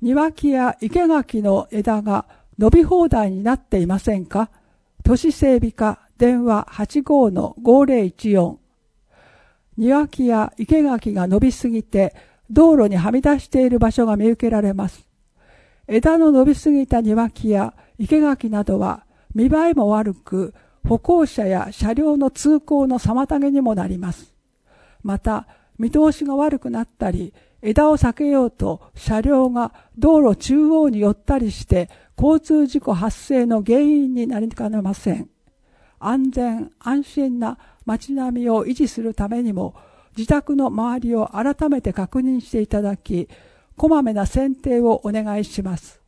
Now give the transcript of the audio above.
庭木や生垣の枝が伸び放題になっていませんか？都市整備課電話 85-5014。庭木や生垣が伸びすぎて道路にはみ出している場所が見受けられます。枝の伸びすぎた庭木や生垣などは見栄えも悪く、歩行者や車両の通行の妨げにもなります。また、見通しが悪くなったり、枝を避けようと車両が道路中央に寄ったりして交通事故発生の原因になりかねません。安全安心な街並みを維持するためにも、自宅の周りを改めて確認していただき、こまめな剪定をお願いします。